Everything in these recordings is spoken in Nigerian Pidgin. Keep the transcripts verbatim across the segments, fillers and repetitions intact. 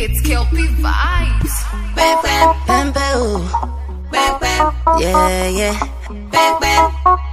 It's Kelpie vibes. Bam, bam, bam, bam, bam, bam. Yeah, yeah. Bam, bam.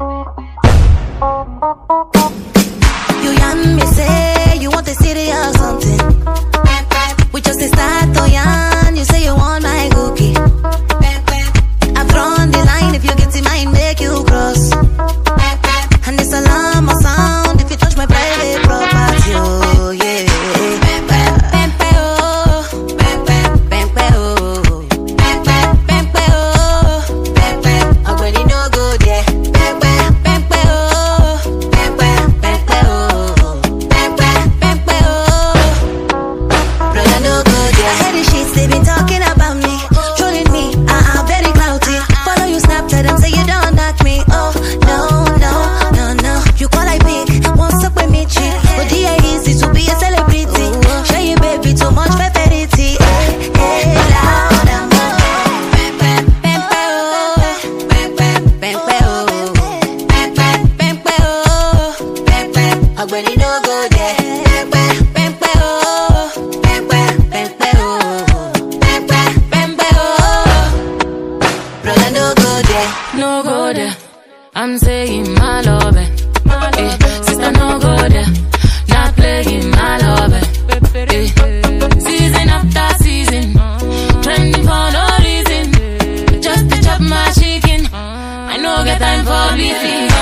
You young me say you want the city or something. Bam, bam. We just start to yarn. You say you want my cookie. Bam, bam. I've drawn the line. If you get in mind, make you cross. Bam, bam. And it's alarm or sound if you touch my private property. Oh yeah. Bam, bam, bam, bam, oh. Bam, bam, bam, bam, oh. Bam, bam, bam, bam, oh. Bam, bam. Already no good, yeah. Bam, bam, bam, bam, oh. Bam, bam, bam, bam, oh. Bam, bam, bam, bam, oh. Brother, no good, yeah. I heard the shit they been talking about me, trolling me. Uh, I'm very cloudy. Follow you, snap to them, say you don't knock me. Oh no, no, no, no. You call I pick, won't suck with me cheap. But the easy to be a celebrity. Show you baby too much fraternity. Hey, hey, loud and more. Bam, bam, bam, bam, bam, bam, bam, bam, bam, bam, bam, bam, bam. Already no good, yeah. Bam, bam, bam, bam, bam, bam, bam, bam, bam, bam, bam. Brother, no good, yeah. No go there. I'm saying my love, eh. Eh, sister, no go there. Not playing my love, eh. Eh, season after season, trending for no reason. Just to chop my chicken. I no get time for beefing.